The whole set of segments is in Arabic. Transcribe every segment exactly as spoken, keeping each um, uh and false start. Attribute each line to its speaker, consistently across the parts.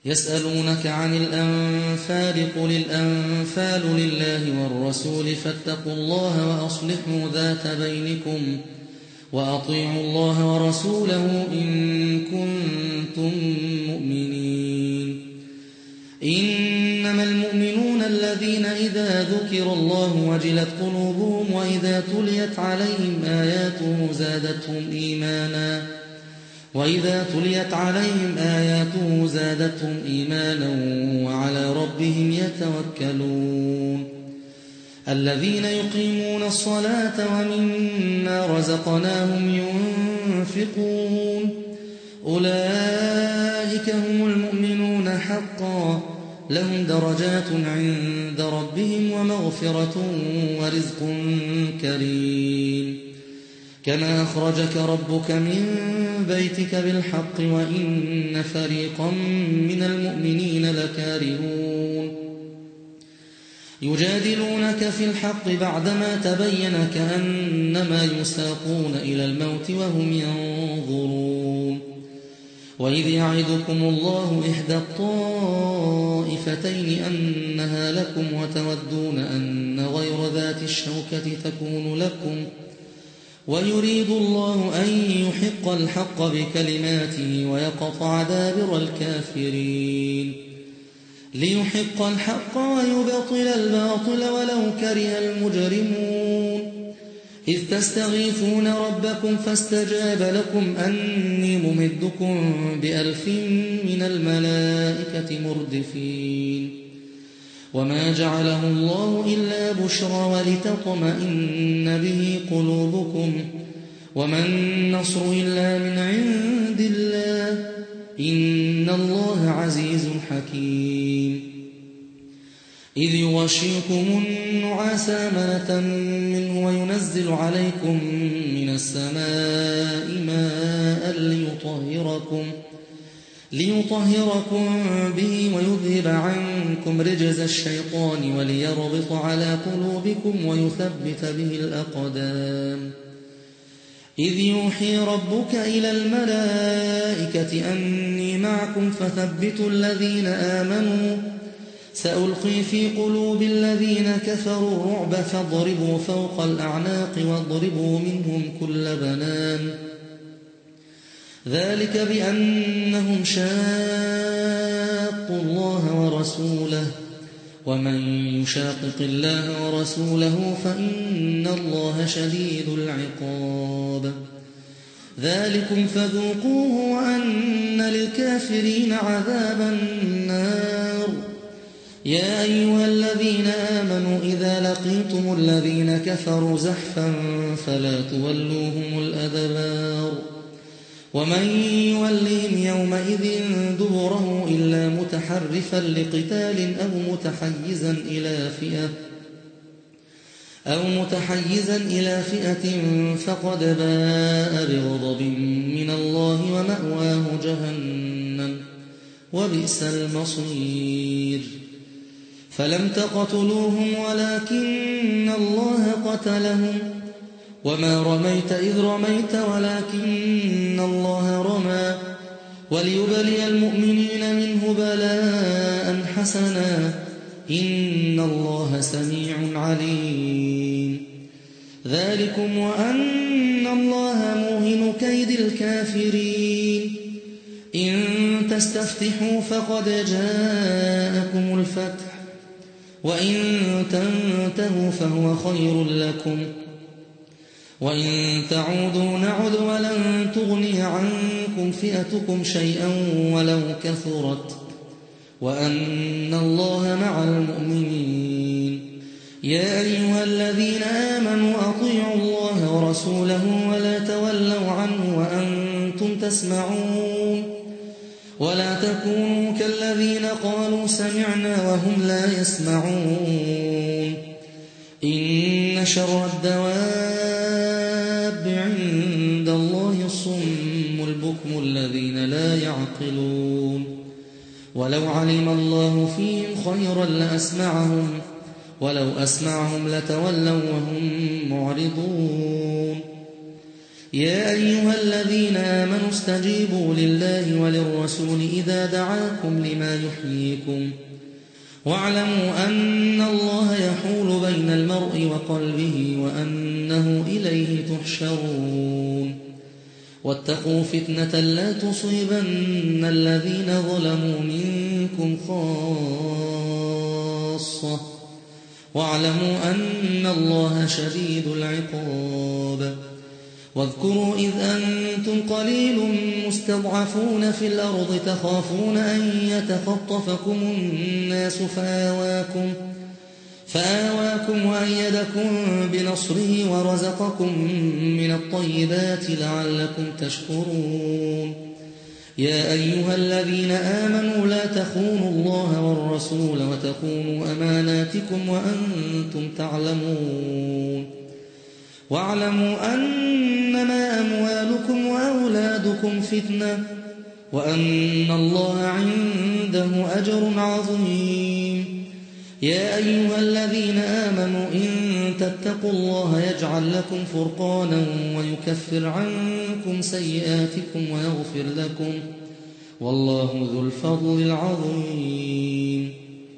Speaker 1: يسألونك عن الأنفال قل الأنفال لله والرسول فاتقوا الله وأصلحوا ذات بينكم وأطيعوا الله ورسوله إن كنتم مؤمنين. إنما المؤمنون الذين إذا ذكر الله وجلت قلوبهم وإذا تليت عليهم آياته زادتهم إيمانا وإذا تليت عليهم آياته زادتهم إيمانا وعلى ربهم يتوكلون. الذين يقيمون الصلاة ومما رزقناهم ينفقون أولئك هم المؤمنون حقا لهم درجات عند ربهم ومغفرة ورزق كريم. كما أخرجك ربك من بيتك بالحق وإن فريقا من المؤمنين لكارهون يجادلونك في الحق بعدما تبين كأنما يساقون إلى الموت وهم ينظرون. وإذ يعدكم الله إحدى الطائفتين أنها لكم وتودون أن غير ذات الشوكة تكون لكم ويريد الله أن يحق الحق بكلماته ويقطع دابر الكافرين ليحق الحق ويبطل الباطل ولو كره المجرمون. إذ تستغيثون ربكم فاستجاب لكم أني ممدكم بألف من الملائكة مردفين. وما جعله الله إلا بشرى ولتطمئن به قلوبكم وما النصر إلا من عند الله إن الله عزيز حكيم. إذ يغشيكم النعاس أمنة منه وينزل عليكم من السماء ماء ليطهركم ليطهركم به ويذهب عنكم رجز الشيطان وليربط على قلوبكم ويثبت به الأقدام. إذ يوحي ربك إلى الملائكة أني معكم فثبتوا الذين آمنوا سألقي في قلوب الذين كفروا الرعب فاضربوا فوق الأعناق واضربوا منهم كل بنان ذلك بأنهم شاقوا الله ورسوله ومن يشاقق الله ورسوله فإن الله شديد العقاب. ذلكم فذوقوه وأن للكافرين عذاب النار. يا أيها الذين آمنوا إذا لقيتم الذين كفروا زحفا فلا تولوهم الأدبار ومن يولهم يومئذ دبره إلا متحرفا لقتال أو متحيزا إلى فئة أو متحيزا إلى فئة فقد باء بغضب من الله ومأواه جهنم وبئس المصير. فلم تقتلوهم ولكن الله قتلهم وما رميت إذ رميت ولكن الله رمى وليبلي المؤمنين منه بلاء حسنا إن الله سميع عليم. ذلكم وأن الله موهن كيد الكافرين. إن تستفتحوا فقد جاءكم الفتح وإن تنتهوا فهو خير لكم وإن تعودوا نعد ولن تغني عنكم فئتكم شيئا ولو كثرت وأن الله مع المؤمنين. يا أيها الذين آمنوا أطيعوا الله ورسوله ولا تولوا عنه وأنتم تسمعون ولا تكونوا كالذين قالوا سمعنا وهم لا يسمعون. إن شر الدواب عند الله الصم البكم الذين لا يعقلون. ولو علم الله فيهم خيرا لأسمعهم ولو أسمعهم لتولوا وهم معرضون. يا أيها الذين آمنوا استجيبوا لله وللرسول إذا دعاكم لما يحييكم واعلموا أن الله يحول بين المرء وقلبه وأنه إليه تحشرون واتقوا فتنة لا تصيبن الذين ظلموا منكم خاصة واعلموا أن الله شديد العقاب واذكروا إذ أنتم قليل مستضعفون في الأرض تخافون أن يتخطفكم الناس فآواكم, فآواكم وأيدكم بنصره ورزقكم من الطيبات لعلكم تشكرون يا أيها الذين آمنوا لا تخونوا الله والرسول وتخونوا أماناتكم وأنتم تعلمون واعلموا أنما أموالكم وأولادكم فتنة وأن الله عنده أجر عظيم يا أيها الذين آمنوا إن تتقوا الله يجعل لكم فرقانا ويكفر عنكم سيئاتكم ويغفر لكم والله ذو الفضل العظيم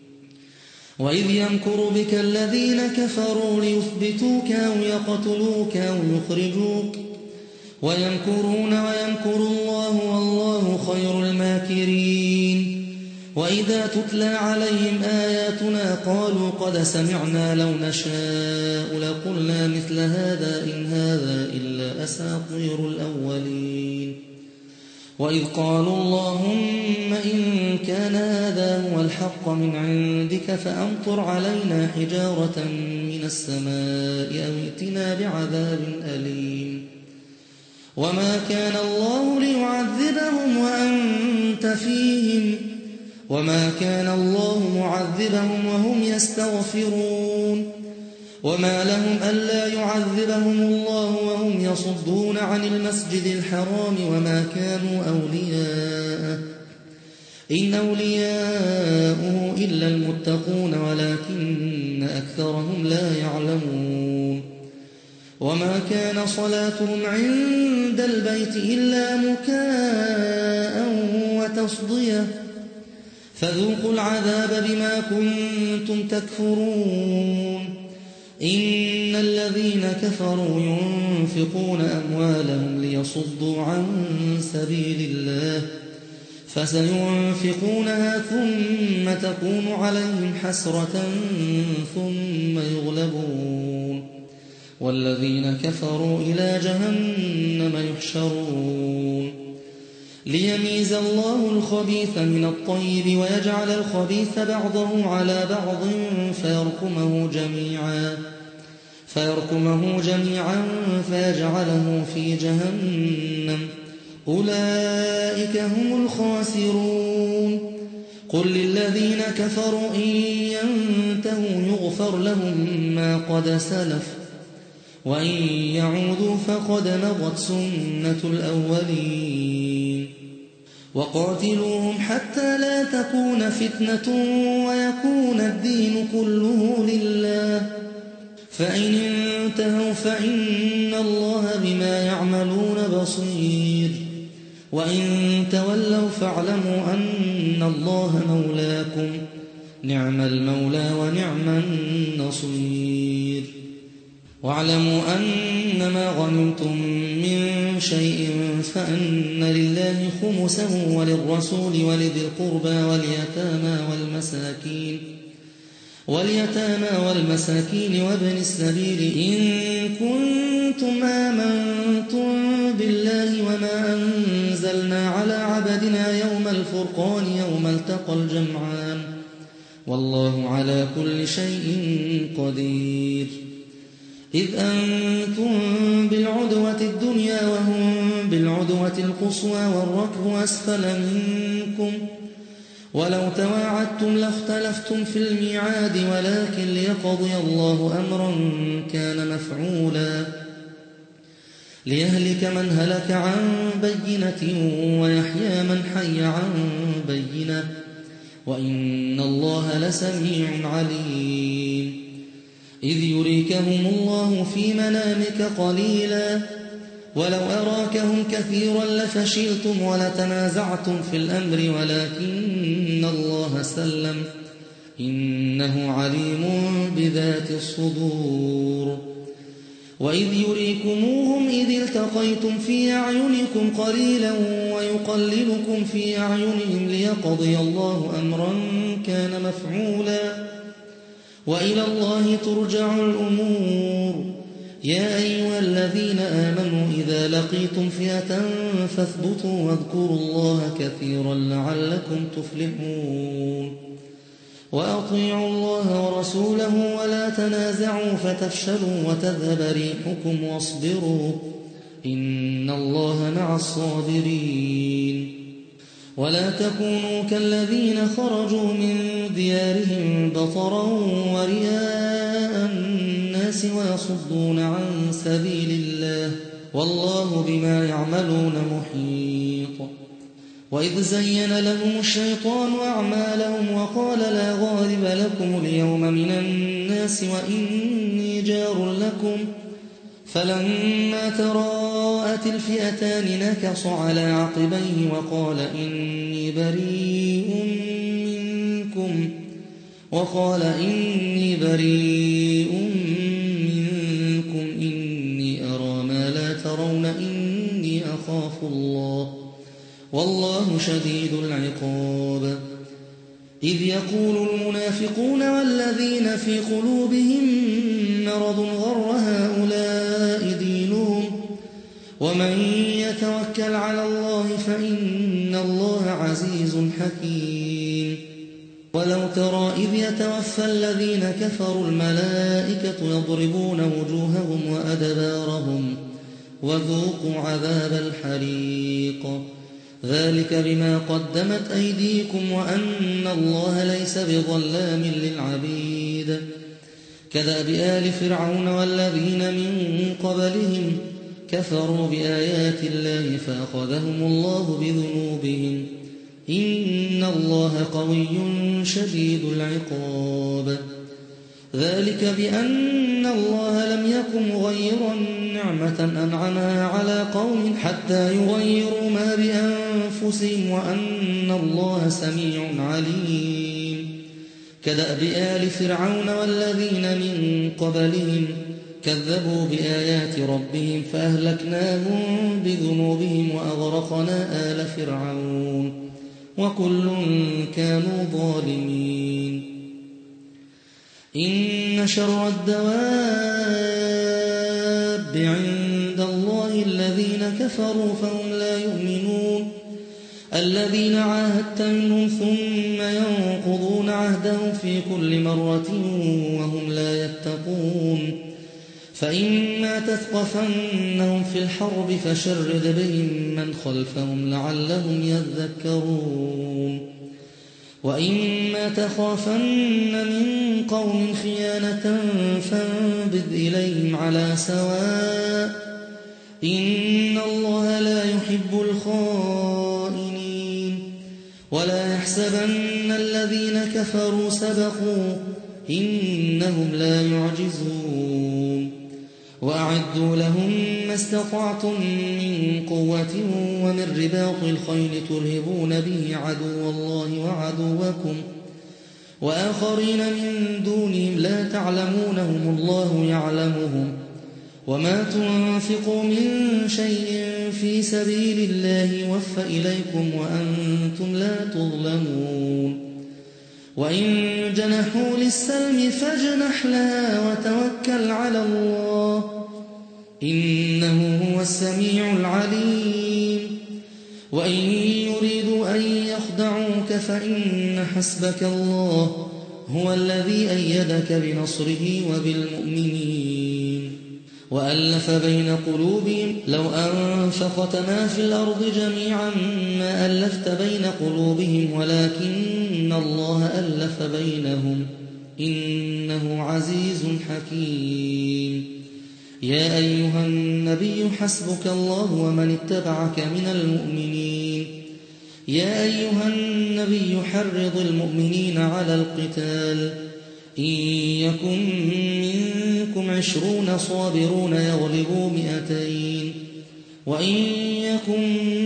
Speaker 1: وإذ يمكر بك الذين كفروا ليثبتوك أو يقتلوك أو يخرجوك ويمكرون ويمكر الله والله خير الماكرين وإذا تتلى عليهم آياتنا قالوا قد سمعنا لو نشاء لقلنا مثل هذا إن هذا إلا أساطير الأولين وإذ قالوا اللهم إن كان هذا هو الحق من عندك فأمطر علينا حجارة من السماء أو ائتنا بعذاب أليم وما كان الله ليعذبهم وأنت فيهم وما كان الله معذبهم وهم يستغفرون وما لهم ألا يعذبهم الله وهم يصدون عن المسجد الحرام وما كانوا أولياءه إن أولياؤه إلا المتقون ولكن أكثرهم لا يعلمون وما كان صلاتهم عند البيت إلا مكاء وتصدية فذوقوا العذاب بما كنتم تكفرون إن الذين كفروا ينفقون أموالهم ليصدوا عن سبيل الله فسينفقونها ثم تكون عليهم حسرة ثم يغلبون والذين كفروا إلى جهنم يحشرون ليميز الله الخبيث من الطيب ويجعل الخبيث بعضه على بعض فيركمه جميعا فيركمه جميعا فيجعله في جهنم أولئك هم الخاسرون قل للذين كفروا إن ينتهوا يغفر لهم ما قد سلف وإن يعودوا فقد مضت سنة الأولين وقاتلوهم حتى لا تكون فتنة ويكون الدين كله لله فإن انتهوا فإن الله بما يعملون بصير وإن تولوا فاعلموا أن الله مولاكم نعم المولى ونعم النصير واعلموا أنما غنمتم من شيء فأن لله خمسه وللرسول ولذي القربى واليتامى والمساكين واليتامى والمساكين وابن السبيل إن كنتم آمنتم بالله وما أنزلنا على عبدنا يوم الفرقان يوم التقى الجمعان والله على كل شيء قدير إذ أنتم بالعدوة الدنيا وهم بالعدوة القصوى والركب أسفل منكم ولو تواعدتم لاختلفتم في الميعاد ولكن ليقضي الله أمرا كان مفعولا ليهلك من هلك عن بينة ويحيى من حي عن بينة وإن الله لسميع عليم إذ يريكهم الله في منامك قليلا ولو أراكهم كثيرا لفشلتم ولتنازعتم في الأمر ولكن الله سلم إنه عليم بذات الصدور وإذ يريكموهم إذ التقيتم في أعينكم قليلا ويقللكم في أعينهم ليقضي الله أمرا كان مفعولا وإلى الله ترجع الأمور يا أيها الذين آمنوا إذا لقيتم فئة فاثبتوا واذكروا الله كثيرا لعلكم تفلحون وأطيعوا الله ورسوله ولا تنازعوا فتفشلوا وتذهب ريحكم واصبروا إن الله مع الصابرين ولا تكونوا كالذين خرجوا من ديارهم بطرا ورئاء الناس ويصدون عن سبيل الله والله بما يعملون محيط وإذ زين لهم الشيطان أعمالهم وقال لا غالب لكم اليوم من الناس وإني جار لكم فلما تراءت الفئتان نكص على عقبيه وقال إني بريء منكم وقال إني بريء منكم إني أرى ما لا ترون إني أخاف الله والله شديد العقاب إذ يقول المنافقون والذين في قلوبهم مرض غر هؤلاء دينهم ومن يتوكل على الله فإن الله عزيز حكيم ولو ترى إذ يتوفى الذين كفروا الملائكة يضربون وجوههم وأدبارهم وذوقوا عذاب الحريق ذلك بما قدمت أيديكم وأن الله ليس بظلام للعبيد كدأب آل فرعون والذين من قبلهم كفروا بآيات الله فأخذهم الله بذنوبهم إن الله قوي شديد العقاب ذلك بأن الله لم يكن مغيرا نعمة أنعمها على قوم حتى يغيروا ما بأنفسهم وأن الله سميع عليم كدأب آل فرعون والذين من قبلهم كذبوا بآيات ربهم فأهلكناهم بذنوبهم وأغرقنا آل فرعون وكل كانوا ظالمين إن شر الدواب عند الله الذين كفروا فهم لا يؤمنون الذين عاهدت منهم ثم ينقضون عهدهم في كل مرة وهم لا يتقون فإما تثقفنهم في الحرب فشرد بهم من خلفهم لعلهم يذكرون وإما تخافن من قوم خيانة فانبذ إليهم على سواء إن الله لا يحب الخائنين ولا يحسبن الذين كفروا سبقوا إنهم لا يعجزون وأعدوا لهم ما استطعتم من قوة ومن رباط الخيل ترهبون به عدو الله وعدوكم وآخرين من دونهم لا تعلمونهم الله يعلمهم وما تنفقوا من شيء في سبيل الله يوفى إليكم وأنتم لا تظلمون وإن جنحوا للسلم فاجنح لها وتوكل على الله إنه هو السميع العليم وإن يريدوا أن يخدعوك فإن حسبك الله هو الذي أيدك بنصره وبالمؤمنين وألف بين قلوبهم لو أنفقت ما في الأرض جميعا ما ألفت بين قلوبهم ولكن الله ألف بينهم إنه عزيز حكيم يا أيها النبي حسبك الله ومن اتبعك من المؤمنين يا أيها النبي حرض المؤمنين على القتال إن يكن منكم عشرون صابرون يغلبوا مئتين وإن يكن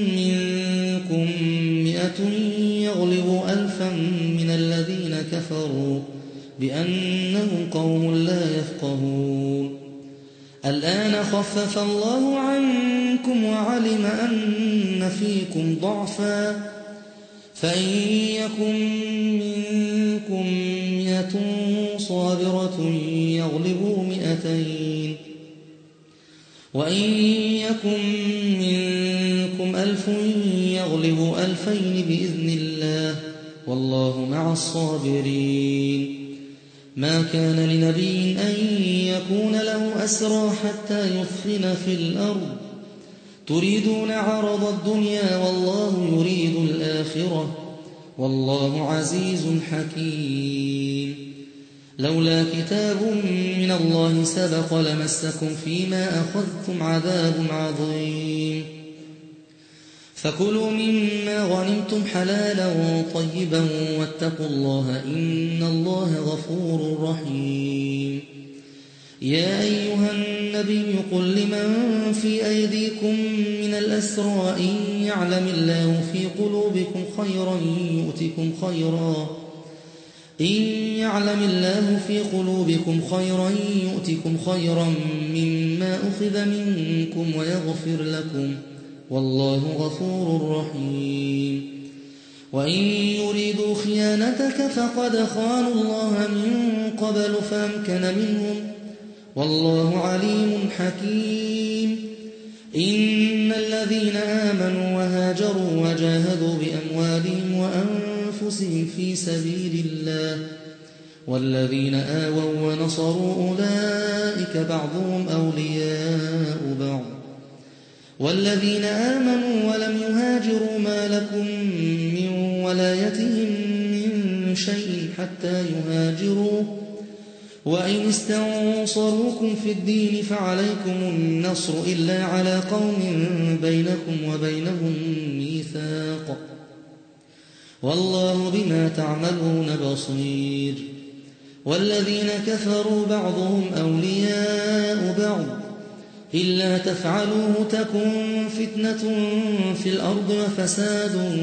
Speaker 1: منكم مئة يغلبوا ألفا من الذين كفروا بأنهم قوم لا يفقهون. الآن خفف الله عنكم وعلم أن فيكم ضعفا فإن يكن منكم مئة صابرة يغلبوا مئتين وإن يكن منكم ألف يغلبوا ألفين بإذن الله والله مع الصابرين. ما كان لنبي أن يكون له أسرى حتى يثخن في الأرض تريدون عرض الدنيا والله يريد الآخرة والله عزيز حكيم. لولا كتاب من الله سبق لمسكم فيما أخذتم عذاب عظيم فكلوا مما غنمتم حلالا طيبا واتقوا الله إن الله غفور رحيم. يا أيها النبي قل لمن في أيديكم من الأسرى إن يعلم الله في قلوبكم خيرا يؤتكم خيرا إن يعلم الله في قلوبكم خيرا يؤتكم خيرا مما أخذ منكم ويغفر لكم والله غفور رحيم. وإن يريدوا خيانتك فقد خانوا الله من قبل فأمكن منهم والله عليم حكيم. إن الذين آمنوا وهاجروا وجاهدوا بأموالهم وأنفسهم في سبيل الله والذين آووا ونصروا أولئك بعضهم أولياء بعض والذين آمنوا ولم يهاجروا ما لكم من ولايتهم من شيء حتى يهاجروا وإن استنصروكم في الدين فعليكم النصر إلا على قوم بينكم وبينهم ميثاق والله بما تعملون بصير. والذين كفروا بعضهم أولياء بعض إلا تفعلوه تكن فتنة في الأرض وفساد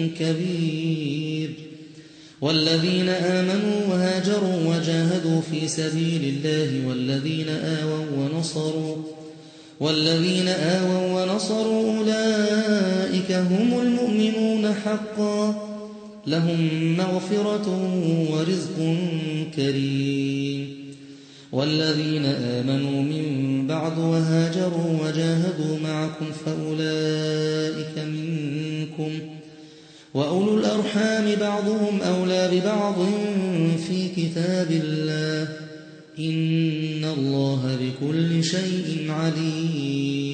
Speaker 1: كبير. والذين آمنوا وهاجروا وجاهدوا في سبيل الله والذين آووا ونصروا والذين آووا ونصروا أولئك هم المؤمنون حقا لهم مغفرة ورزق كريم. والذين آمنوا من بعد وهاجروا وجاهدوا معكم فأولئك منكم وأولو الأرحام بعضهم أولى ببعض في كتاب الله إن الله بكل شيء عليم.